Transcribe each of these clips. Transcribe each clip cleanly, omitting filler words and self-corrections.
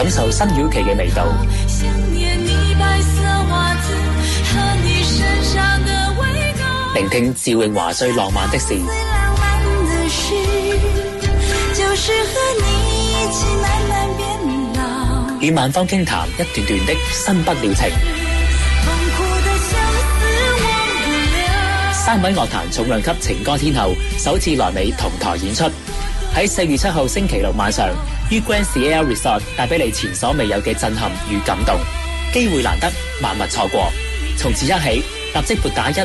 感受新曉期嘅味道。聆聽趙詠華最浪漫的事。與萬芳傾談一段段的新不了情。三位樂壇重量級情歌天后首次來美同台演出，喺4月7號星期六晚上於 Grand Sierra Resort 帶俾你前所未有嘅震撼與感動，機會難得，萬勿錯過。從此一起，立即撥打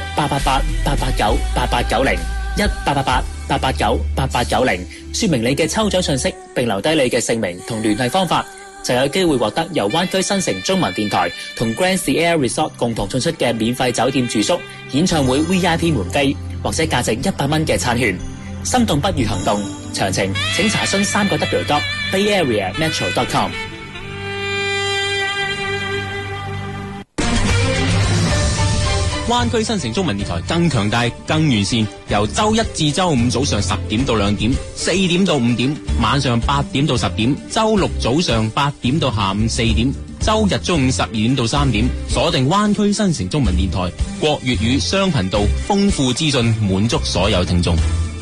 18888890188888898890，說明你嘅抽獎信息，並留低你嘅姓名同聯繫方法，就有機會獲得由灣區新城中文電台同 Grand Sierra Resort 共同送出嘅免費酒店住宿、演唱會 VIP 門飛，或者價值100蚊嘅餐券。心動不如行動，詳情請查詢3w.bayareametro.com。 灣區新城中文電台更強大、更完善，由周一至周五早上10點到2點、4點到5點，晚上8點到10點，周六早上8點到下午4點，周日中午12點到3點，鎖定灣區新城中文電台國粵語雙頻道，豐富資訊，滿足所有聽眾。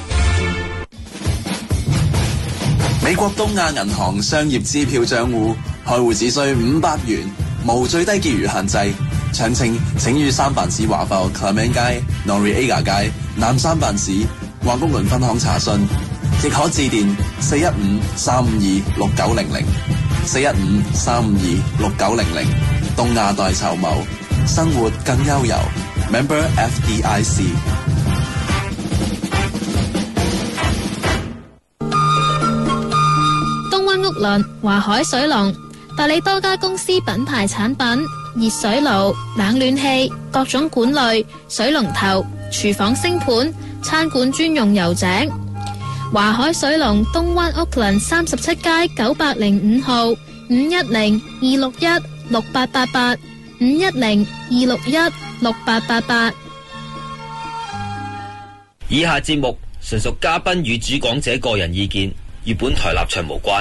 美國東亞銀行商業支票賬戶開戶只需500元，無最低結餘限制。詳情請於三藩市華埠 Clement 街、Noriega 街、南三藩市華福倫分行查詢，亦可致電415-352-6900 東亞代籌謀，生活更悠遊。Member FDIC。 東灣屋崙華海水龍代理多家公司品牌產品，熱水爐、冷暖氣、各種管類、水龍頭、廚房星盤、餐館專用油井。華海水龍東灣屋崙37街905號510-261-6888 510-261-6888。 以下節目純屬嘉賓與主講者個人意見，與本台立場無關。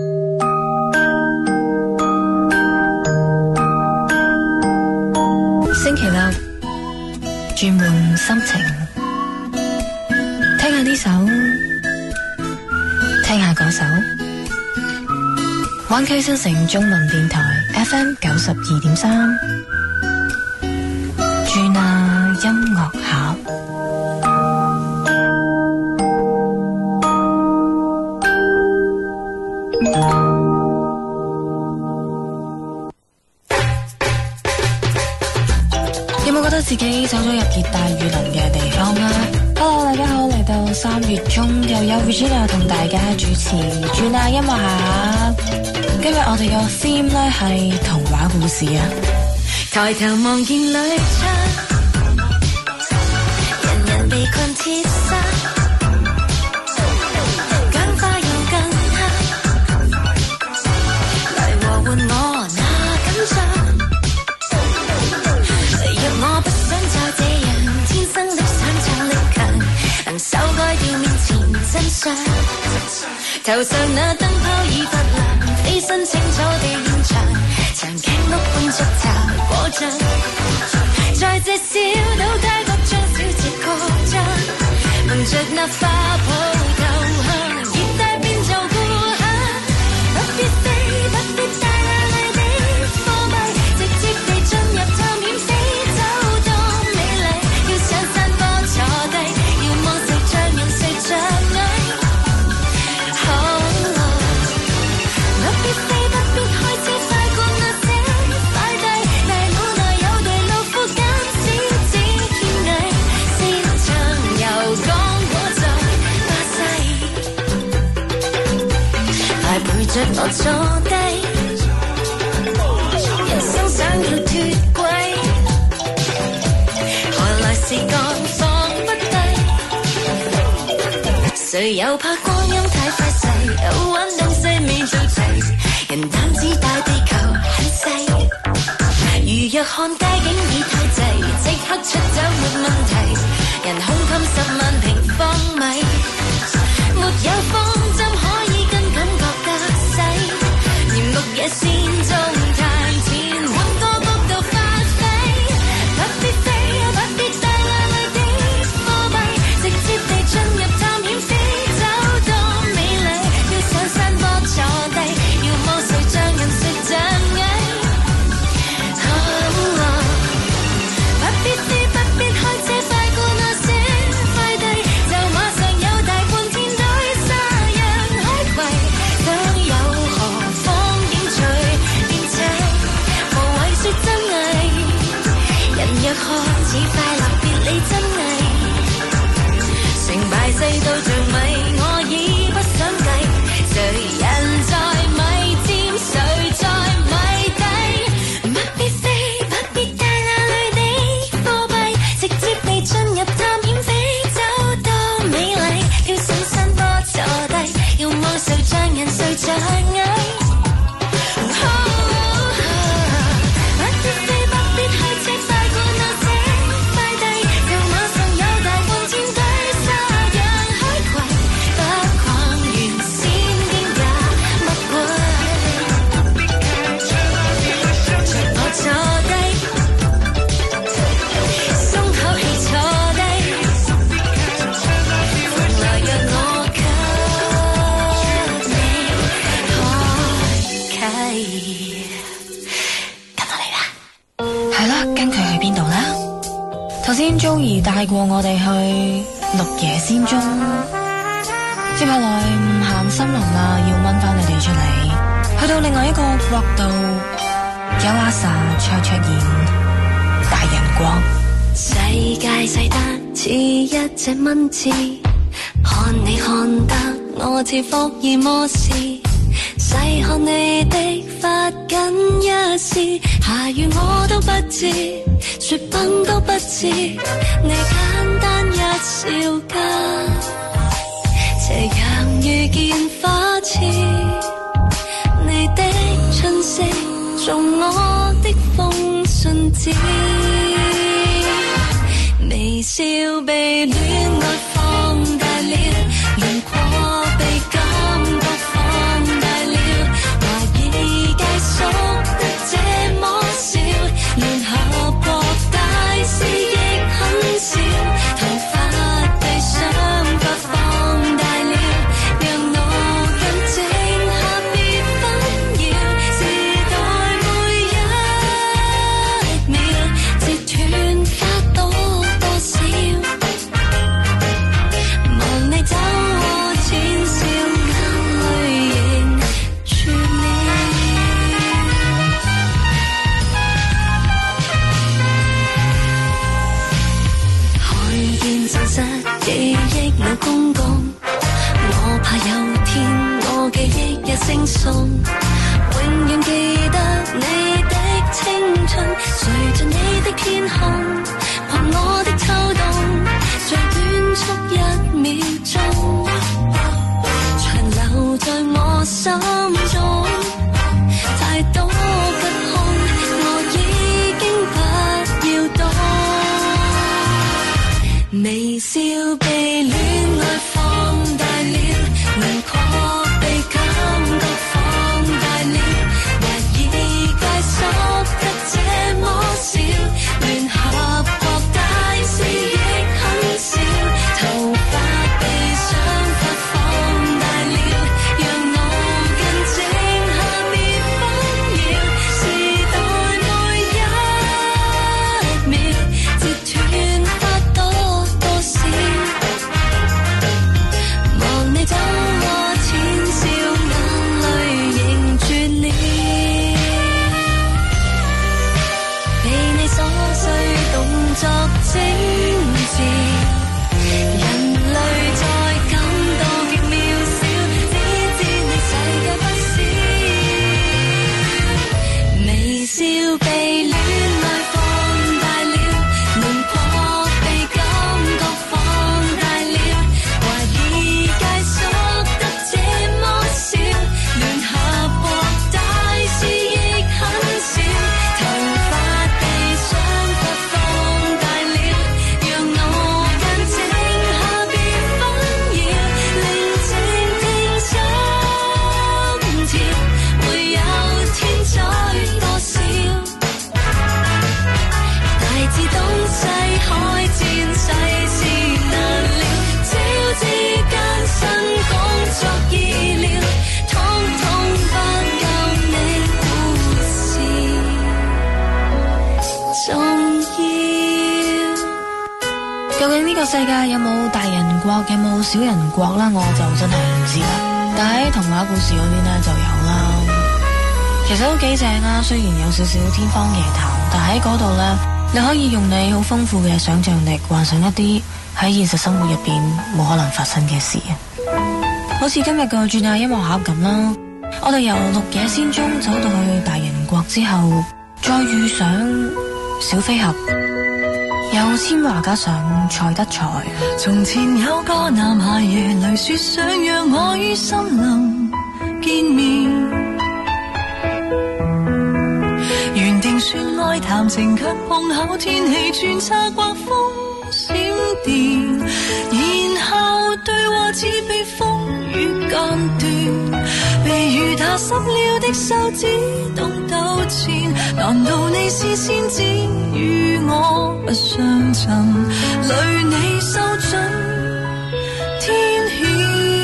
星期六轉換心情，聽下呢首，聽下嗰首。灣區新城中文電台 FM 92.3，轉下音樂盒。自己走咗入熱帶雨林嘅地方啦。Hello， 大家好，嚟到3月中又有 Regina 同大家主持轉下音樂盒。今日我哋個 theme 咧係童話故事啊。抬頭望見旅程，人人被困鐵砂，更快又更黑，來和緩我那緊張。我不想再這樣，天生的想像力強，能修改掉面前真相。頭上那燈泡已發亮，飛身清楚地現場，長頸鹿般築巢果醬，在這小島街角將小節擴張，憑着那花圃投降，熱帶變做故鄉，不必飛，不必帶眼淚的貨幣，直接地進入探險死。我坐低，人生想要脫軌，何來時間放不低？誰又怕光陰太快逝，有玩東西未做齊，人膽子大地球很細，如若看街景已太滯，即刻出走沒問題，人胸襟10萬平方米，沒有方針可以跟感覺隔世，連綠野隻蟻。 頭先 Joey 帶過我哋去綠野仙蹤，接下來唔行森林啦，要掹翻你哋出嚟，去到另外一個國度，有阿 Sa 卓然大人國。 世界細得似一隻蚊子，看你看得我似福爾摩斯，細看你的髮緊一絲，下雨我都不知，雪崩都不知，你簡單一笑間，斜陽遇見花痴，你的訊息中我的封信紙，微笑被戀愛放大了，輪廓被感覺放大了，懷疑計數得這麼少，聯合國大事亦很少，頭髮被想法放大了，讓我更靜下別紛擾，時代每一秒截斷花朵多少，望你走過淺笑，眼淚凝住了。看見現實記憶老公公，我怕有天我記憶也惺忪，永遠記得你的青春，隨着你的天空，憑我的抽動，最短促1秒鐘，長留在我心中，太多不空，我已經不要多，微笑被戀愛放大了，輪廓被感覺放大了，懷疑計數得這麼少，聯合國大事亦很少，頭髮被想法放大了，讓我更靜下別紛擾，時代每一秒截斷花朵多少，望你走過淺笑，眼淚凝住了，被你瑣碎動作精緻，人類在感到極渺小，只知你世界不小，微笑被戀愛放大了，輪廓被感覺放大了，懷疑計數得這麼少，聯合國大事亦很少，頭髮被想法放大了，讓我更靜下別紛擾，寧靜聽心跳，會有天再多少，大至東西海戰世事難料，朝之間新工作意料，統統不夠你故事重要。 究竟呢個世界有冇大人國，有冇小人國啦？我就真係唔知啦。但喺童話故事嗰邊呢就有啦。其實都幾正啊，雖然有少少天方夜譚，但喺嗰度呢，你可以用你好豐富嘅想像力幻想一啲喺現實生活入邊冇可能發生嘅事。好似今日個轉下音樂盒咁啦，我哋由綠野仙蹤走到去大人國之後，再遇上小飛俠，有千華加上蔡德才。 從前有個男孩，如雷雪想讓我於森林， 見面。原定說愛談情，卻碰巧天氣轉差，刮風閃電，然後對話只被風雨間斷，被雨打濕了的手指動糾纏，難道你是先知與我不相襯，累你收盡天險，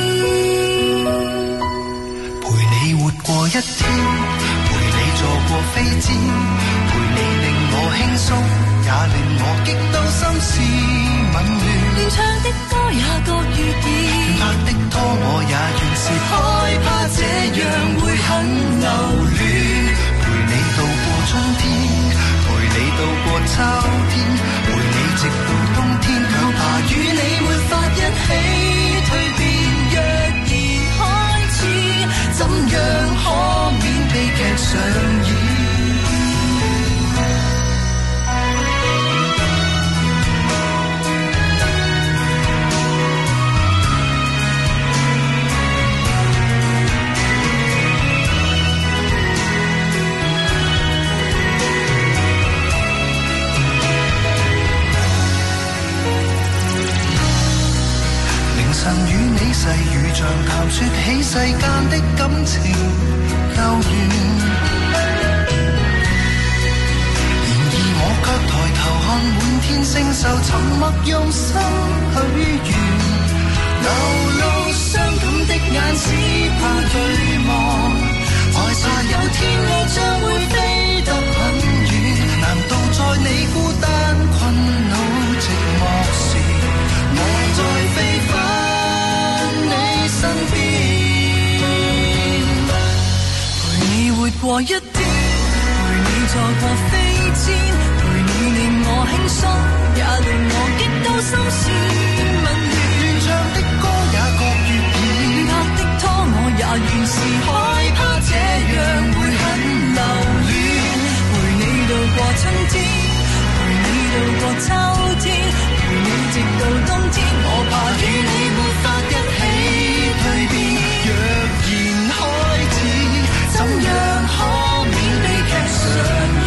陪你活過一天，陪你坐過飛氈，陪你令我輕鬆，也令我激到心思紊亂， 連唱的歌也各預見， 拍的拖我也願是，害怕這樣會很留戀，陪你度過春天，陪你度過秋天，陪你直到冬天，卻怕與你沒法一起蛻變，若然開始，怎樣可免悲劇上演？曾與你細語像談說起世間的感情幽怨，然而我卻抬頭看滿天星宿，沉默用心許願，流露傷感的眼只怕對望，在怕有天我將會飛得很遠，難道在你孤單困惱寂寞時，我在飛返身邊，陪你活過一天，陪你坐過飛氈，陪你令我輕鬆，也令我激到心思紊亂，亂唱的歌也各悅耳，拍的拖我也願是，害怕這樣會很留戀，陪你度過春天，陪你度過秋天，陪你直到冬天，我怕與你沒法一起蛻變，若然開始，怎樣可免悲劇上演？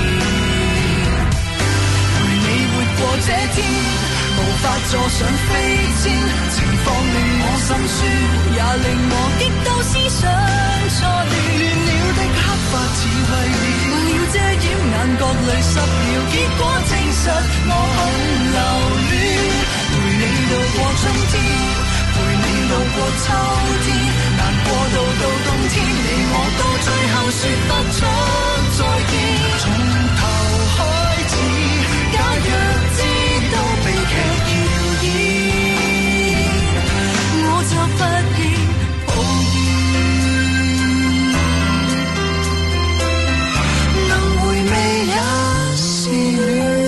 陪你活過這天，無法坐上飛氈，情況令我心酸，也令我激到思想錯亂，亂了的黑髮似為了遮掩眼角淚濕了，結果證實我很留戀，陪你度過春天，陪你度過秋天，難過到冬天，你我到最後說不出再見，從頭開始，假若知道悲劇要演，我就不必抱怨，能回味也是戀。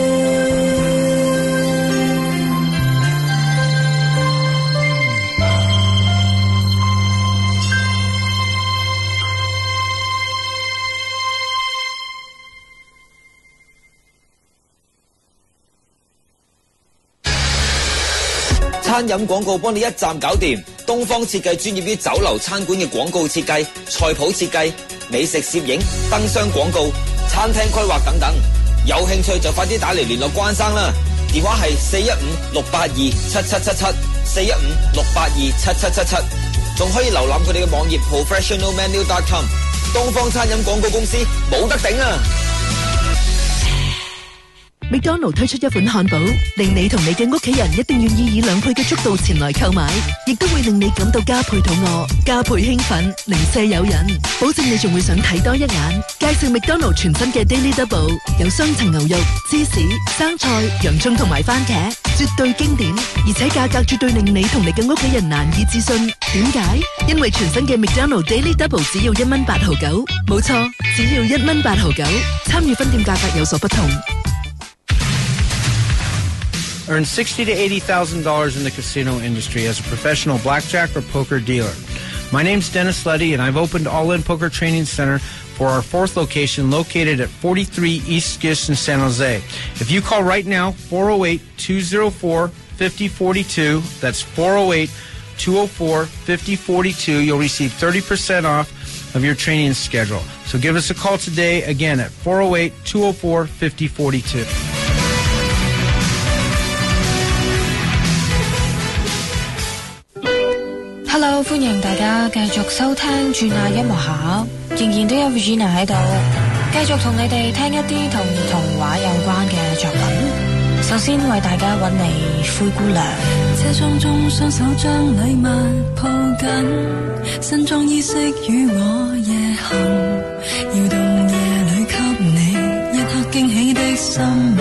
餐飲廣告幫你一站搞掂，東方設計專業於酒樓餐館嘅廣告設計、菜譜設計、美食攝影、燈箱廣告、餐廳規劃等等。有興趣就快啲打嚟聯絡關生啦，電話係415-682-7777 415-682-7777，仲可以瀏覽佢哋嘅網頁 professionalmenu.com。東方餐飲廣告公司冇得頂啊！ 麥當勞推出一款漢堡，令你同你嘅屋企人一定願意以2倍嘅速度前來購買，亦都會令你感到加倍肚餓、加倍興奮、零舍誘人，保證你仲會想睇多一眼。介紹麥當勞全新嘅 Daily Double， 有雙層牛肉、芝士、生菜、洋葱同埋番茄，絕對經典，而且價格絕對令你同你嘅屋企人難以置信。點解？因為全新嘅麥當勞 Daily Double 只要1蚊8毫9，冇錯，只要1蚊8毫9。參與分店價格有所不同。 Earn $60,000 to $80,000 in the casino industry as a professional blackjack or poker dealer. My name's Dennis Leddy, and I've opened All In Poker Training Center for our 4th location located at 43 East Gish in San Jose. If you call right now, 408-204-5042, that's 408-204-5042. You'll receive 30% off of your training schedule. So give us a call today, again, at 408-204-5042. Hello， 歡迎大家繼續收聽轉亞音樂盒，仍然都有 Regina 喺度，繼續同你哋聽一啲同童話有關嘅作品。首先為大家揾嚟灰姑娘。 車窗中雙手將禮物抱緊，新裝衣飾與我夜行，搖動夜裏給你一刻驚喜的新聞。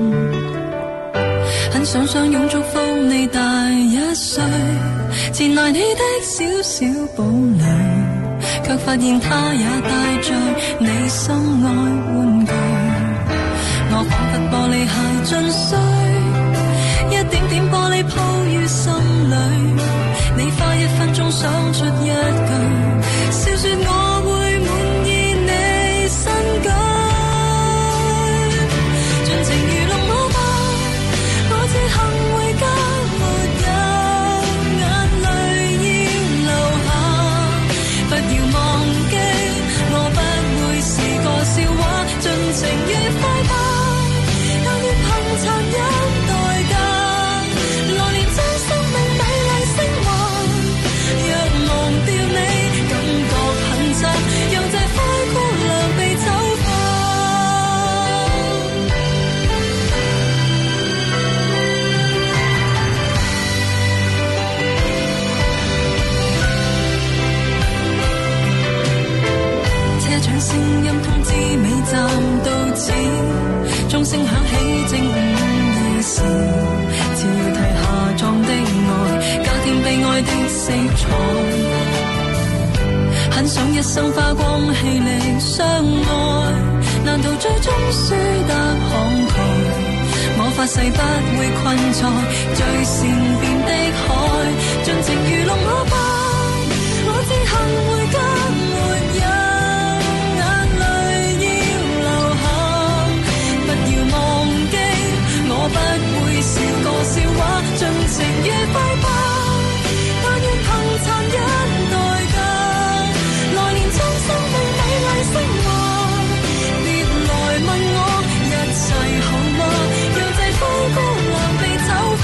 很想擁祝福你大1歲，前來你的小小堡壘，卻發現他也帶着你心愛玩具。我彷彿玻璃鞋進水，一點點玻璃鋪於心裏，你花1分鐘想出一句，笑說我會滿意你新居。盡情愚弄我吧，我只肯回家，沒有眼淚要流下，不要忘記我不會是個笑話，盡情愉快吧，但願憑殘忍代價來練真生命美麗升華。若忘掉你感覺很差，讓這灰姑娘被醜化。車長聲音通知尾站到此，鐘聲響起正午夜時，只要褪下妝的愛，加添悲哀的色彩。很想一生花光氣力相愛，難道最終輸得慷慨？我發誓不會困在最善變的海，盡情愚弄我吧，我只肯回家，沒有眼淚要流下，不要忘記我不會是個笑話，盡情愉快吧，但願憑殘忍代價來練真生命美麗升華。別來問我一切好嗎，讓這灰姑娘被醜化。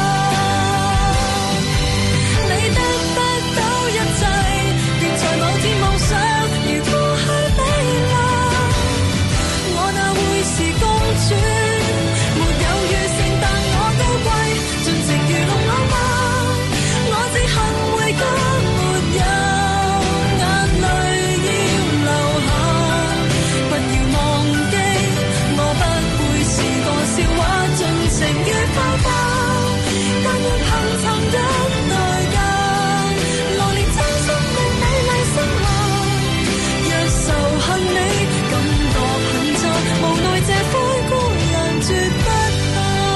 你得到一切，別在某天夢想如過去美麗，我哪會是公主，沒有餘剩但我高貴，盡情愚弄我吧，我只肯回家，沒有眼淚要流下，不要忘記我不會是個笑話，盡情愉快吧，但願憑殘忍代價來練真生命美麗升華。若仇恨你感覺很差，無奈這灰姑娘絕不怕。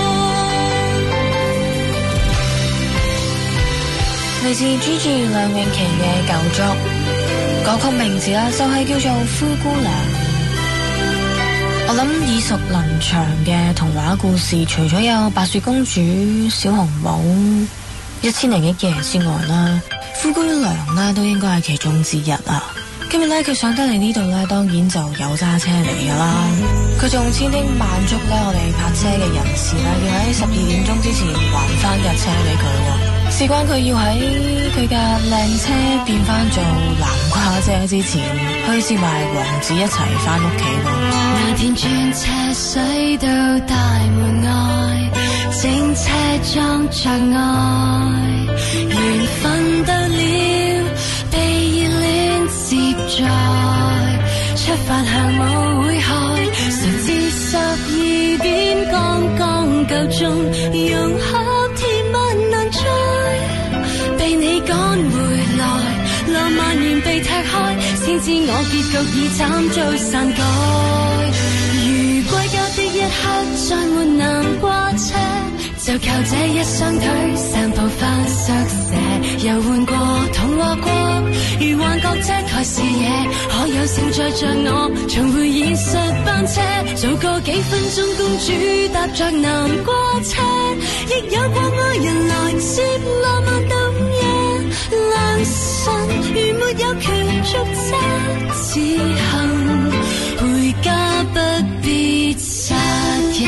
嚟自 Gigi 梁詠琪嘅舊作，歌曲名字啦就係叫做《灰姑娘》。我諗耳熟能詳嘅童話故事，除咗有白雪公主、小紅帽、1001夜之外啦，灰姑娘咧都應該係其中之一啊。今日咧佢上得嚟呢度咧，當然就有揸車嚟噶啦。佢仲千叮萬囑咧，我哋泊車嘅人士咧，要喺12點鐘之前還翻架車俾佢喎。事關佢要喺佢架靚車變翻做南瓜姐之前，去接埋王子一齊翻屋企喎。 那天轉車水到大門外，整車裝着愛，緣分到了，被熱戀接載，出發向舞會開，誰知12點剛剛夠鐘，融合甜蜜難再，被你趕回來，浪漫完被踢開，先知我結局已慘遭篡改。如歸家的一刻再沒南瓜車，就靠這一雙腿散步返宿舍，遊玩過童話國，如幻覺遮蓋視野，可有幸載着我重回現實班車，早過幾分鐘公主搭着南瓜車，亦有過愛人來接浪漫到午夜。 良辰如沒有權續這自行回家，不必撒野。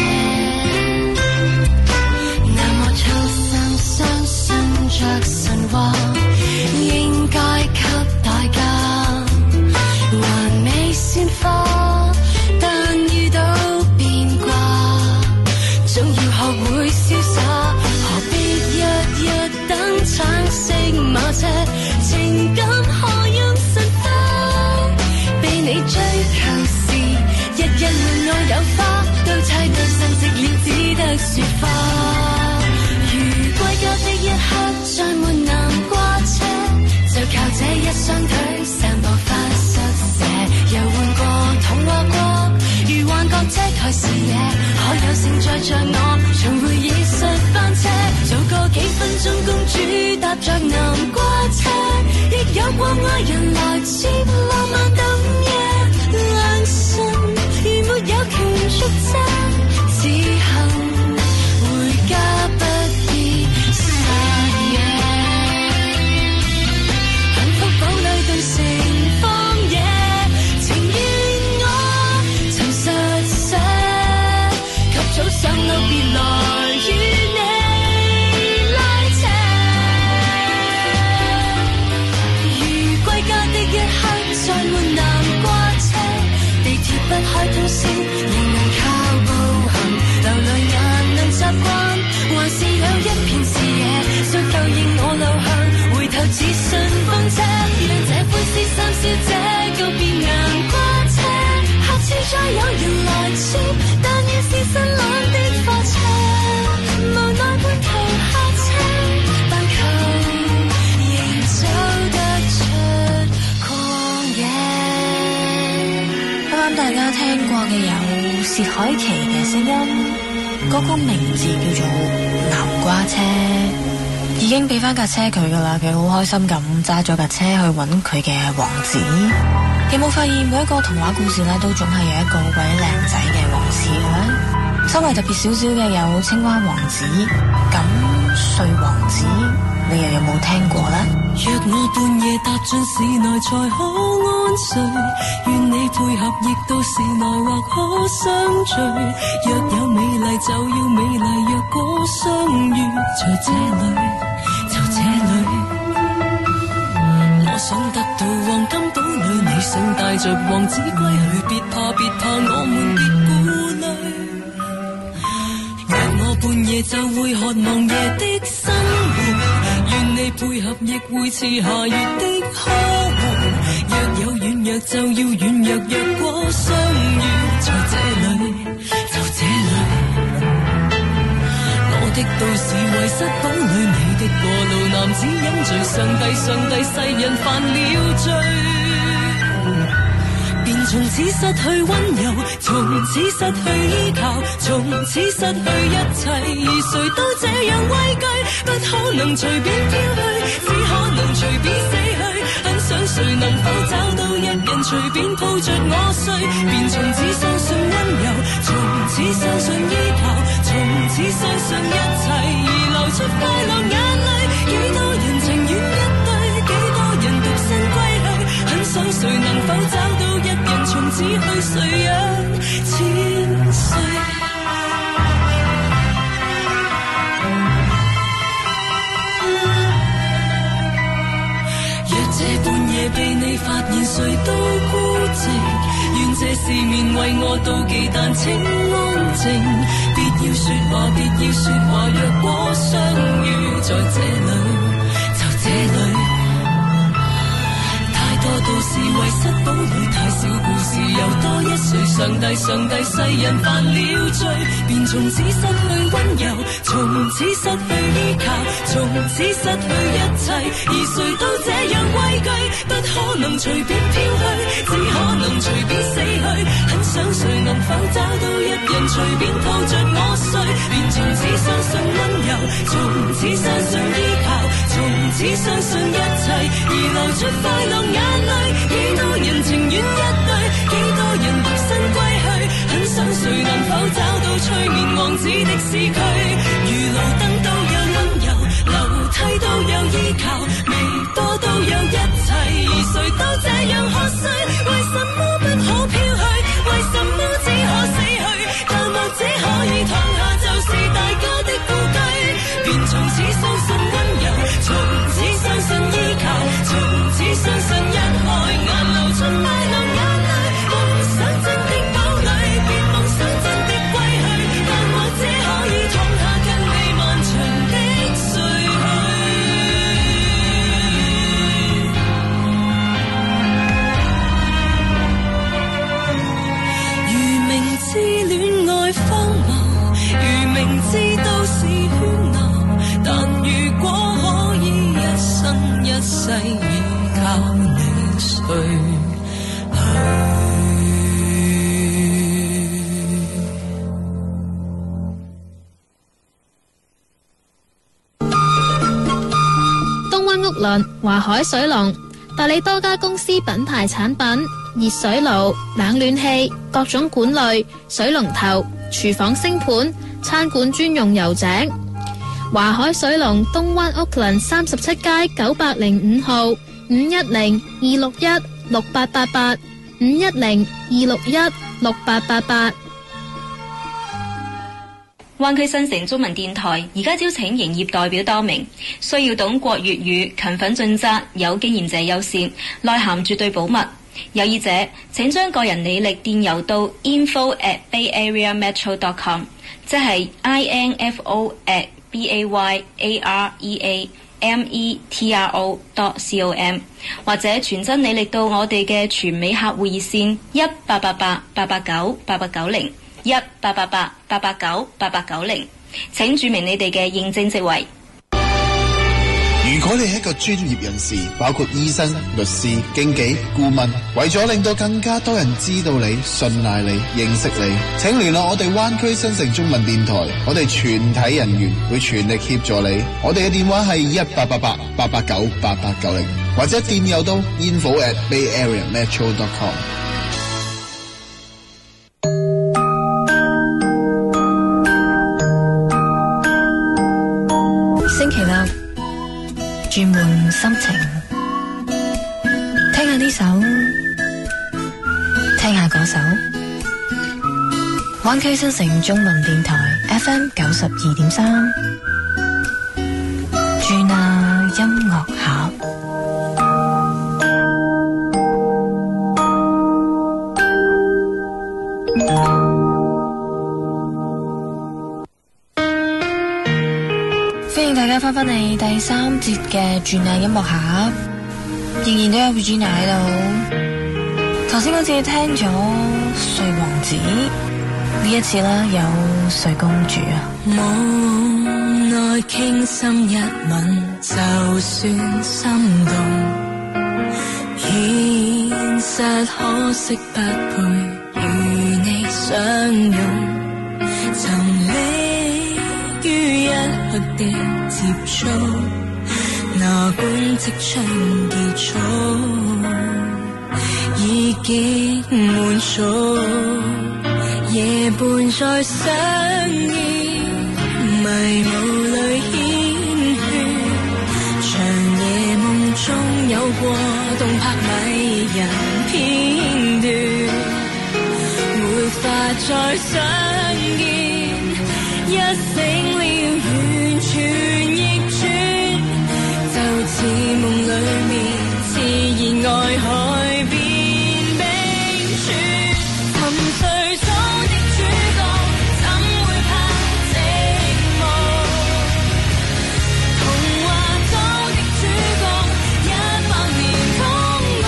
那麼衷心相信着神話，應該給大家還未鮮花，但遇到變卦，總要學會瀟灑，何必日日等橙色馬車，情感可用神化，被你追求時，日日門外有花，都猜對神直了，只得說花。如歸家的一刻，再沒南瓜車，就靠這一雙腿散步返宿舍，遊玩過童話國，如幻覺遮蓋視野，可有承載着我重回現實班車，做個幾分鐘公主搭着南瓜車，亦有過愛人來接浪漫等夜，良辰如沒有權續這自行回家，不必撒野，幸福堡壘頓成荒野，情願我曾實寫，及早上路別來與你拉扯。如歸家的一刻，再沒南瓜車，地鐵不開通宵，仍能靠步行，流淚眼能習慣，還是有一片視野，雖否認我路向，回頭只信風車，讓這灰絲三小姐告別南瓜車，下次再有人來接，但願是新郎的貨車，無奈半途下車，但求仍走得出曠野。 啱啱大家聽過嘅有薛凱琪嘅聲音，歌曲名字叫做《南瓜車》，已經俾翻架車佢噶啦，佢好開心咁揸咗架車去揾佢嘅王子。有冇發現每一個童話故事呢，都總係有一個好鬼靚仔嘅王子嘅？稍微特別少少嘅有青蛙王子、咁睡王子，你又有冇聽過呢？ 若我半夜踏進市內才可安睡，願你配合亦到市內或可相聚。若有美麗就要美麗，若果相遇在這裏就這裏。我想得到黃金堡壘，你想帶着王子歸去，別怕別怕，我們別顧慮。若我半夜就會渴望夜的生活，願你配合亦會似夏月的呵護。若有軟弱就要軟弱，若果相遇在這裏就這裏。我的都市遺失堡壘，你的過路男子飲醉，上帝世人犯了罪，便從此失去溫柔，從此失去依靠，從此失去一切，而誰都這樣畏懼，不可能隨便飄去，只可能隨便死去。很想誰能否找到一人隨便抱着我睡，便從此相信溫柔，從此相信依靠，從此相信一切，而流出快樂眼淚。幾多人情願一對，幾多人獨身歸去，很想誰能否找到一人從此去睡一千歲。若這半夜被你發現誰都孤寂，願這四面為我妒忌，但請安靜，別要說話，別要說話，若果相遇在這裏就這裏。多都是遺失堡壘，太少故事又多一歲，上帝世人犯了罪，便從此失去溫柔，從此失去依靠，從此失去一切，而誰都這樣畏懼，不可能隨便飄去，只可能隨便死去。很想誰能否找到一人隨便抱着我睡，便從此相信溫柔，從此相信依靠，從此相信一切，而流出快樂眼淚。幾多人情願一對，幾多人獨身歸去，很想誰能否找到催眠王子的市區，如路燈都有溫柔，樓梯都有依靠，微波東灣屋輪、華海水龍代理多家公司品牌產品，熱水爐、冷暖氣、各種管類、水龍頭、廚房星盤、餐館專用油井。華海水龍東灣屋輪37街905號510-261-6888 510-261-6888。 灣區新城中文電台而家招請營業代表多名，需要懂國粵語、勤奮盡責、有經驗者優先，內涵絕對保密。有意者請將個人履歷電郵到 info@bayareametro.com， 即係 info@bayareametro.com， 或者傳真履歷到我哋嘅全美客戶熱線1888-889-8890 1888-889-8890，請注明你哋嘅認證職位。 如果你係一個專業人士，包括醫生、律師、經紀、顧問，為咗令到更加多人知道你、信賴你、認識你，請聯絡我哋灣區新城中文電台，我哋全體人員會全力協助你。我哋嘅電話係1888-889-8890，或者電郵到 info@bayareametro.com。 星期六轉換心情，聽下呢首，聽下嗰首。灣區新城中文電台 FM 92.3，轉下音樂盒。歡迎大家翻返嚟第三節嘅轉下音樂盒，仍然都有 Regina 喺度。頭先嗰次聽咗睡王子，呢一次啦有睡公主啊。 夢內傾心一吻，就算心動，現實可惜不配與你相擁，沉溺於一刻的接觸，哪管即將結束，已經滿足，夜伴再相依，迷霧裏牽血，長夜夢中有過動魄迷人片段，沒法再相見，一醒了完全逆轉，就似夢裏面自然愛海變冰川，沉睡中的主角怎會怕寂寞，童話中的主角100年通我，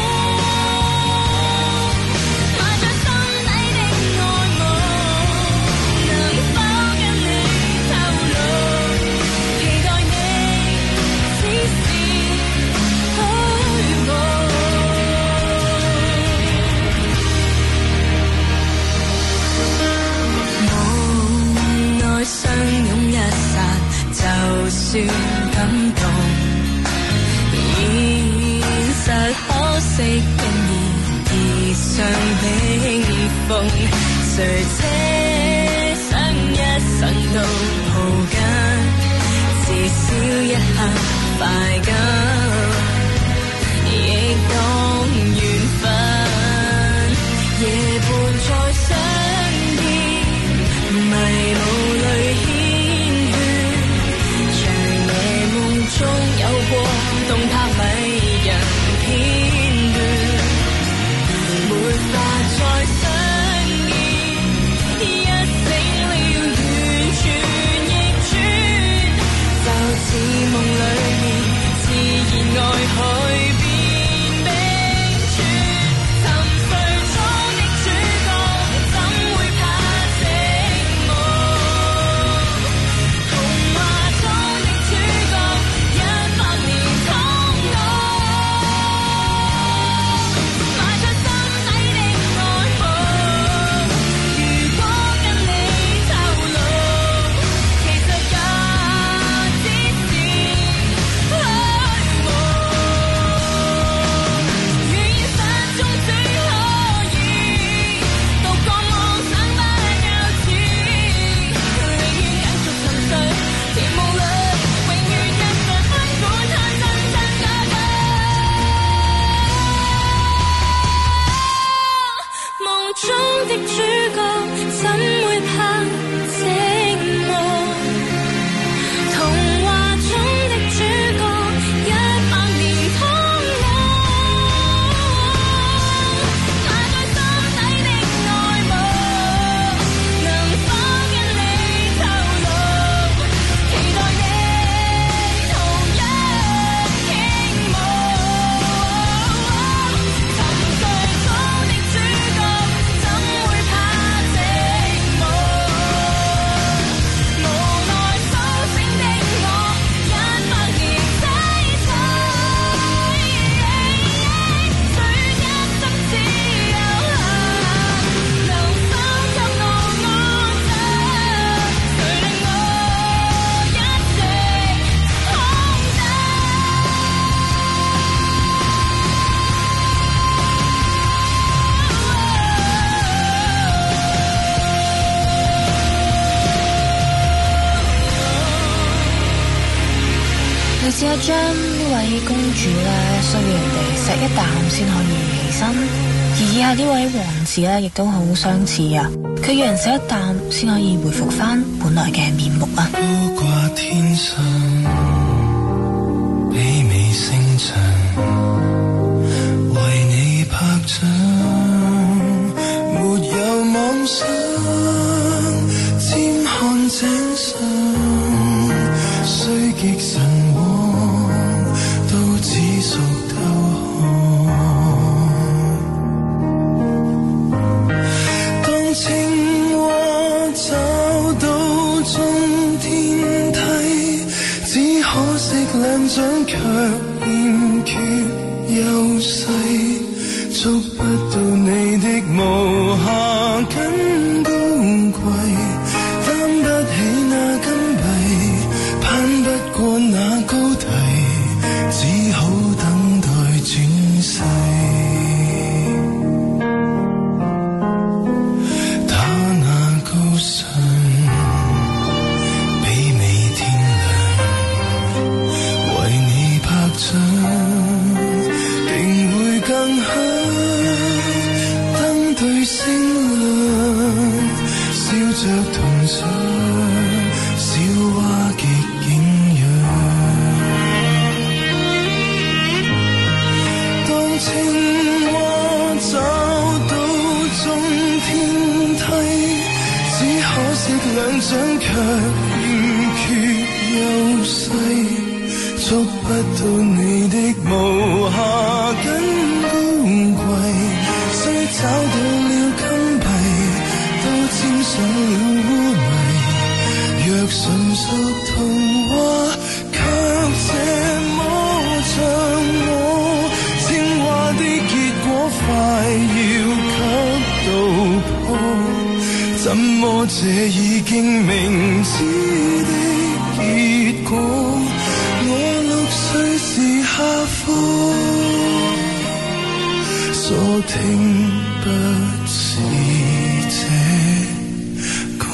埋在心底的愛慕，能否跟你透露，期待你只是虛無。夢內相擁一剎，就算感動，現實可惜經已結上冰封，誰這想一生都抱緊，至少一刻快感，亦當緣分，夜伴再相見，迷霧裏牽血，長夜夢中有過動魄迷人片段，沒法再相見，一醒了完全逆轉，就似夢裏面自然章呢位公主咧需要人哋錫一啖先可以起身，而以下呢位王子咧亦都好相似啊，佢要人錫一啖先可以回復翻本來嘅面目啊。 高掛天上，媲美星辰，為你拍掌，沒有妄想，漸看井上，雖極神往，都只屬偷看。當青蛙找到終天梯，只可惜兩掌卻欠缺優勢，捉不到你的無瑕跟高貴，擔不起那金幣，攀不過那高堤，只好等待轉世。他那高尚媲美天亮，為你拍掌定會更香，燈對星亮，笑着同唱，小蛙極景仰。當青蛙找到終天梯，只可惜兩掌卻欠缺優勢，捉不到你的無瑕跟高貴，雖找到了金幣，都沾上了污泥。若純屬童話，卻這麼像我，青蛙的結果快要給道破，怎麼這已經明知的結果？我6歲時下課，所聽不是這個。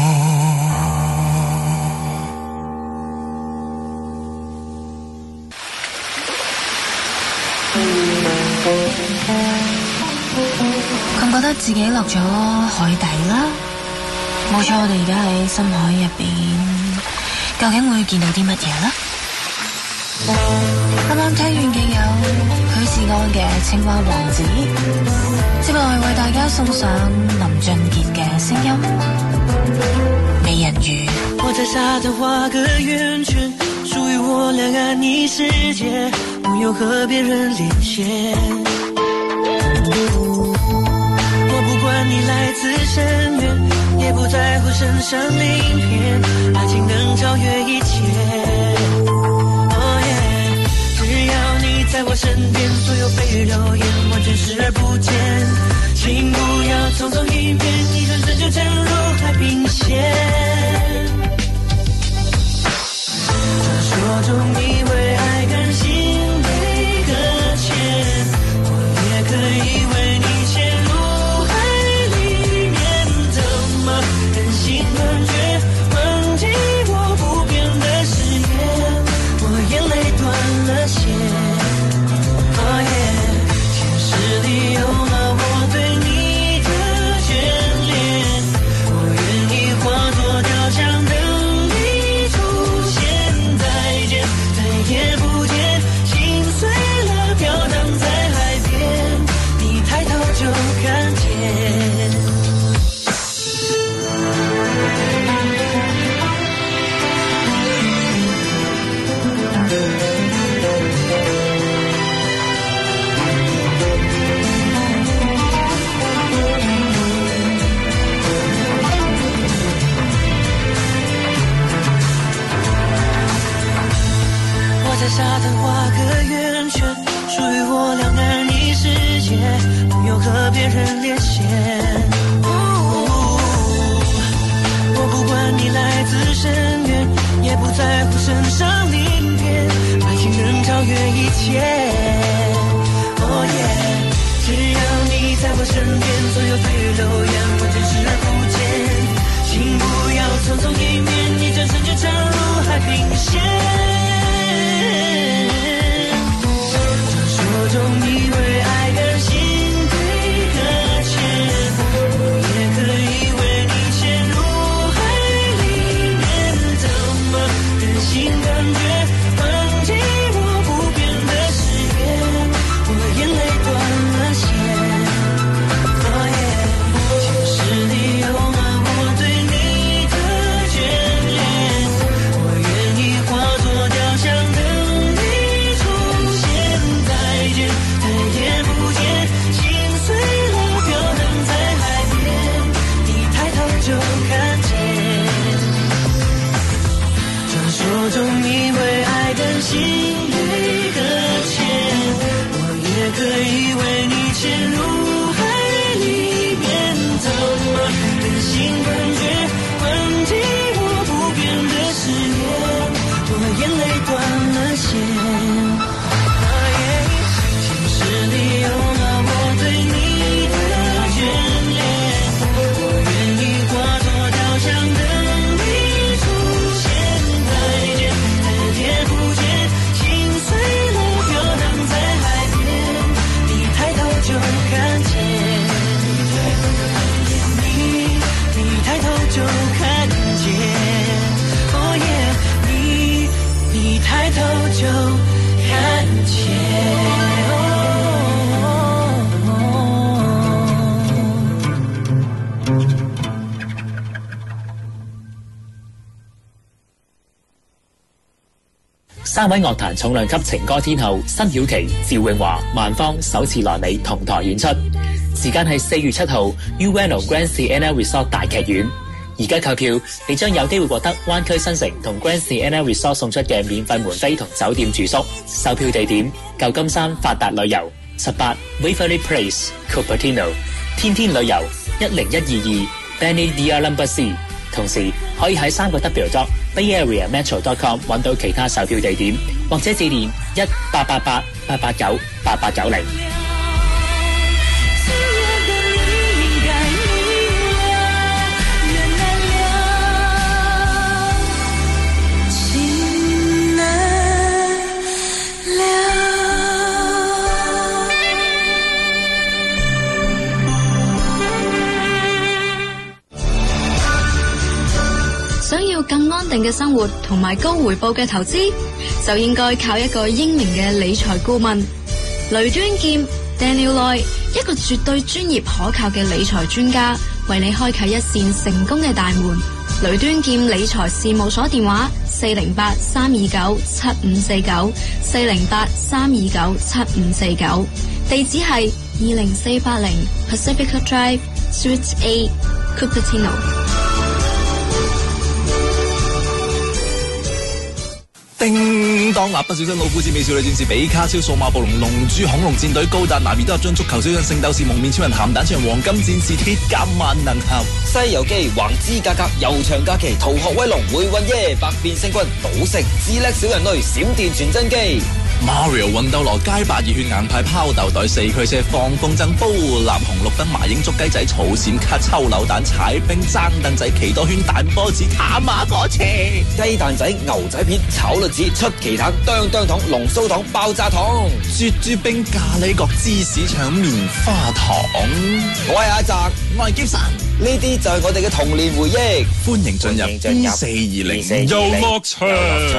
咁覺得自己落咗海底啦，冇錯，我哋而家喺深海入邊，究竟會見到啲乜嘢呢？啱啱聽完嘅有許志安嘅《青蛙王子》，接落嚟為大家送上林俊傑嘅聲音《美人魚》。 我在沙灘畫個圓圈，屬於我倆愛你世界，不用和別人連線。我不管你來自深淵，也不在乎身上鱗片，愛情能超越一切。在我身邊，所有蜚語言完全視而不見，請不要匆匆一變，一轉身就沉入海平線。傳說中你為愛甘心被擱淺，我也可以為你潛入海裡面，怎麼忍心斷絕忘記我不變的誓言，我眼淚斷了線。你有了我對你的眷戀，我願意化作雕像等你出現，再見再也不見，心碎了飄蕩在海邊，你抬頭就看見。在沙灘畫個圓圈，屬於我倆愛你世界，不用和別人連線。我不管你來自深淵，也不在乎身上鱗片，愛情能超越一切。只要你在我身邊，所有蜚語流言完全視而不見，請不要匆匆一面，一轉身就沉入海平線。 3位樂壇重量級情歌天后辛曉琪、趙詠華、萬芳首次來美同台演出，時間係4月7號 Ueno Grand Sienna Resort 大劇院。而家購票，你將有機會獲得灣區新城同 Grand Sienna Resort 送出嘅免費門飛同酒店住宿。售票地點：舊金山發達旅遊18 Waverly Place Cupertino， 天天旅遊10122 Benny Villa C。同時可以喺3個 w.bayareametro.com 揾到其他售票地點，或者致電1888-889-8890。 想要更安定嘅生活同埋高回報嘅投資，就應該靠一個英明嘅理財顧問雷端劍 Daniel Loy， 一個絕對專業可靠嘅理財專家，為你開啟一扇成功嘅大門。雷端劍理財事務所電話408-329-7549 408-329-7549，地址係20480 Pacifica Drive Suite A Cupertino。 叮當蠟筆小新老虎子美少女戰士比卡超數碼暴龍龍珠恐龍戰隊高達南面都有張足球小將聖鬥士蒙面超人鹹蛋超人黃金戰士鐵甲萬能俠西遊記橫肢價格悠長假期逃學威龍回魂耶百變星君賭城智叻小人類閃電傳真機 Mario 魂鬥羅街霸熱血硬派拋豆袋四驅車放風箏煲藍紅綠燈麻鷹捉雞仔草閃卡抽扭蛋踩冰爭凳仔奇多圈彈波子塔馬果車雞蛋仔牛仔片炒栗子出奇蛋當當糖龍鬚糖爆炸糖雪珠冰咖喱角芝士腸棉花糖我係阿澤我係 Gibson 呢啲就係我哋嘅童年回憶歡迎進入2420遊樂場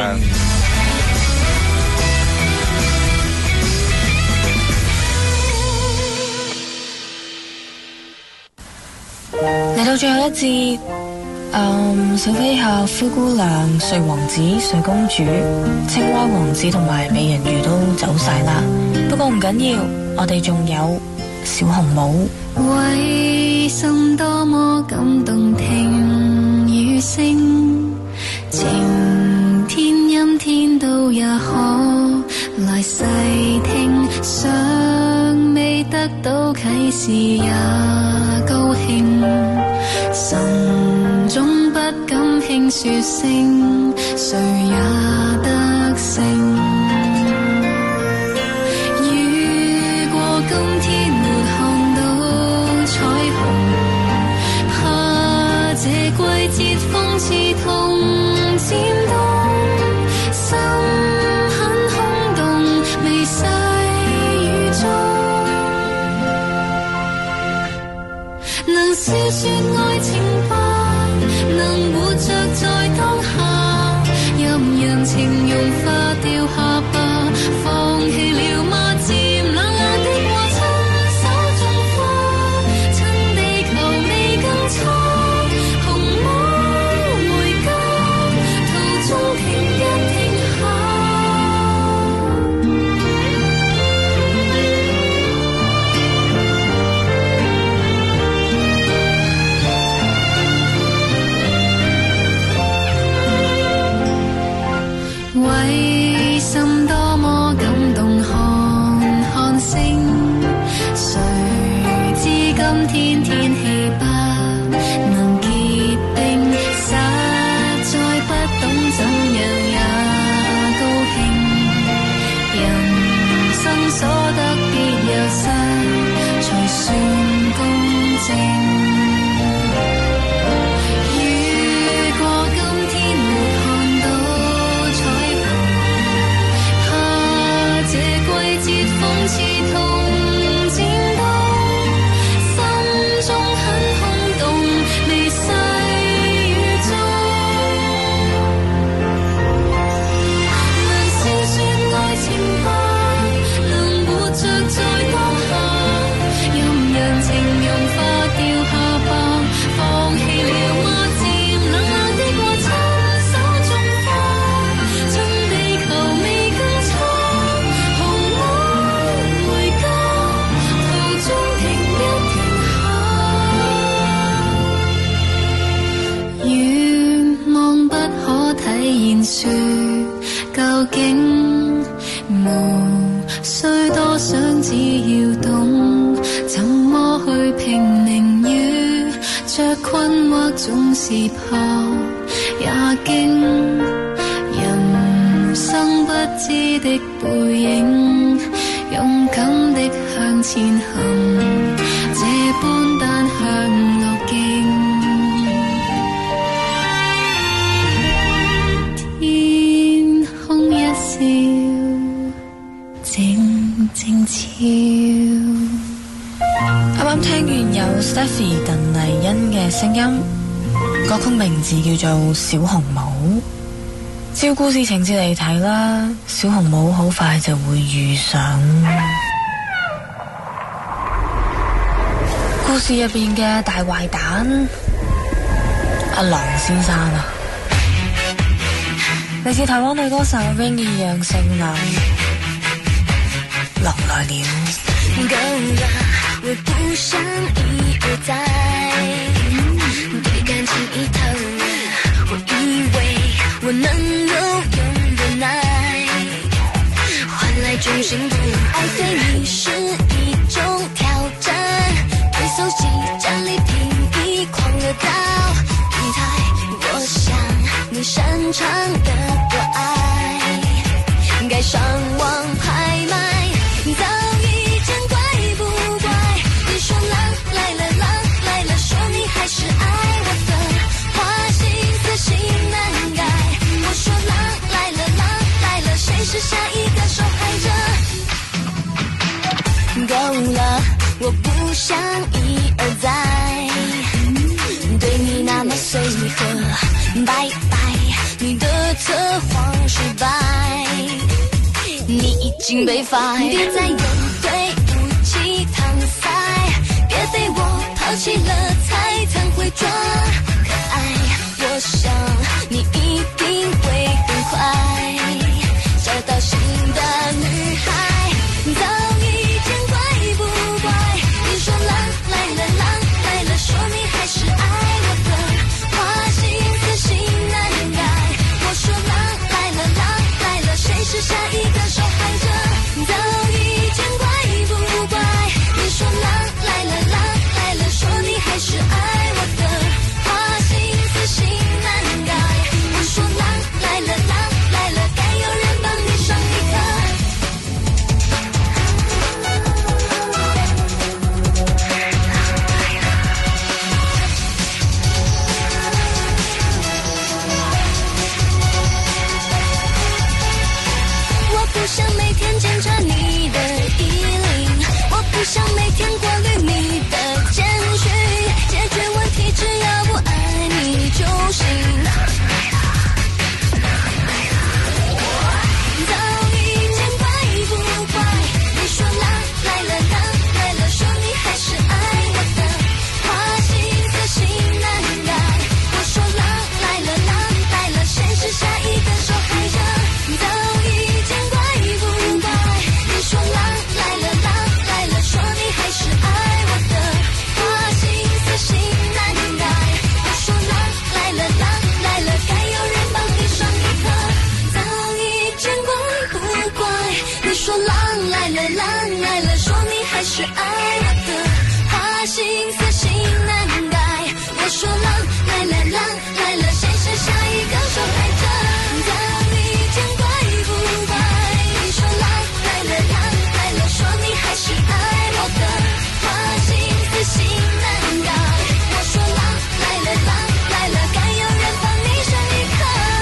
嚟到最後一節，小飛俠、灰姑娘、睡王子、睡公主、青蛙王子同埋美人魚都走晒啦。不過唔緊要，我哋仲有小紅帽。 為什多麼感動聽雨聲，晴天陰天都也可來細聽，尚未得到啟示也高興，心中不敢輕說聲，誰也得勝。如果今天沒看到彩虹，怕這季節風刺痛漸凍，心很空洞，微細雨中能笑說愛情吧，能活着在當下，任人情融化掉下巴，放棄了嗎？漸冷冷的話，親手種花，趁地球未更差，紅帽回家，途中停一停下。 着困惑總是怕也驚，人生不知的背影，勇敢的向前行，這般單向路徑。天空一笑，靜靜悄。 啱啱聽完有 Stephy 鄧麗欣嘅聲音，歌曲名字叫做《小紅帽》。照故事情節嚟睇啦，小紅帽好快就會遇上故事入邊嘅大壞蛋阿郎先生啊，嚟自台灣女歌手 Rainy 楊丞琳，狼來了。 夠了，我不想一而再，對感情一頭熱，我以為我能夠用忍耐換來真心不愛，對你是一種挑戰，對手戲戰力拼一狂熱到平台，我想你擅長的多愛，該上網拍賣。是下一個受害者。夠了，我不想一而再，對你那麼隨和，拜拜，你的測謊失敗，你已經被 fire， 別再用對不起搪塞，別被我拋棄了才曾會裝可愛，我想你一定會很快找到新的女孩，早已見怪不怪，你說狼來了，狼來了，說你還是愛我的，花心思心難改，我說狼來了，狼來了，誰是下一個受害者，早已見怪不怪，你說狼來了，狼來了，說你還是愛我的，花心思心難改，我說狼來了，狼來了，該有人幫你上一課。我不想每天檢查你的衣領，我不想每天過濾你的簡訊，解決問題只要不愛你就行。是愛我的，花心思心難改，我說狼來了，狼來了，誰是下一個受害者，早已見怪不怪，你說狼來了，狼來了，說你還是愛我的，花心思心難改，我說狼來了，狼來了，該有人幫你上一課。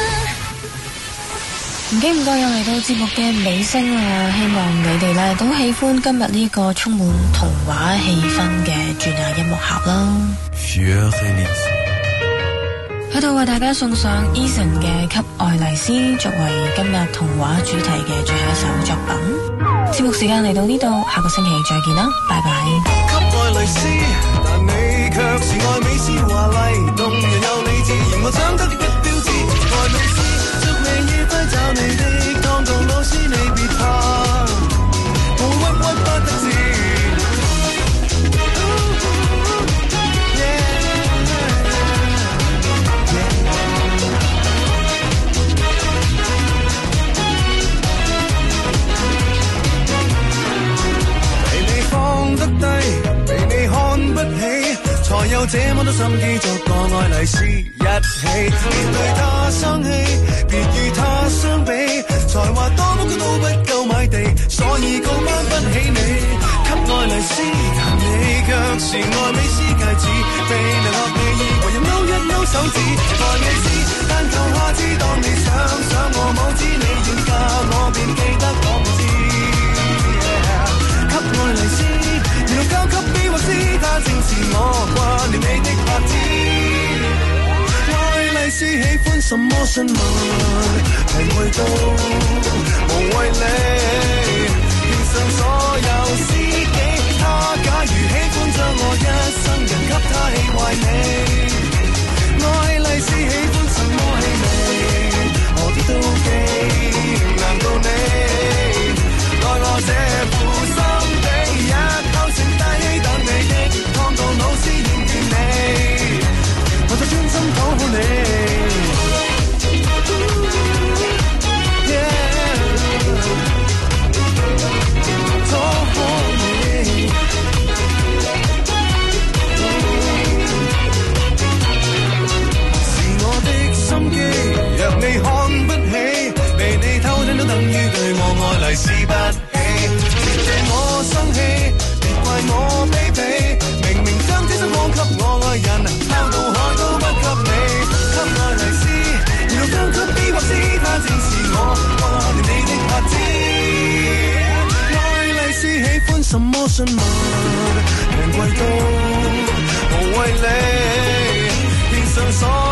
唔經唔覺又嚟到節目嘅尾聲啦，希望你哋咧都喜歡今日呢個充滿童話氣氛嘅轉亞音樂盒啦。喺度為大家送上 Eason 嘅《給愛麗絲》作為今日童話主題嘅最後一首作品。節目時間嚟到呢度，下個星期再見啦，拜拜。 給愛麗絲，但你卻是愛美絲華麗動人有理智，嫌我長得的標誌，愛美絲祝你愉快找你的當堂老師，你別怕，我屈屈不得志。被你放得低，被你看不起，才有有這麼多心機作個愛麗絲一起，面對他生氣，別與他相比，才華多麼高都不夠買地，所以高攀不起你。給愛麗絲，但你卻是愛美斯戒指，未能學你意，唯有勾一勾手指。愛美斯，但求下次當你想我拇指，你願嫁我便記得講我知。給愛麗絲，然後交給 B 或 C， 他正是我掛念你的拍子。愛麗絲喜歡什麼詢問，平去到無謂理。上所有知己，他假如喜歡將我一生人給他氣壞你。愛麗絲喜歡什麼氣味，何啲都記，難道你愛我這副心地一口剩大氣，等你的湯到老師厭倦你，我就專心討好你。若你看不起，被你偷聽都等於對我愛麗絲不起。別借我生氣，別怪我卑鄙，明明將這心放給我愛人，拋到海都不給你。給愛麗絲，然後交給 B 或 C， 他正是我掛念你的拍子。愛麗絲喜歡什麼詢問，平貴到無謂理，獻上所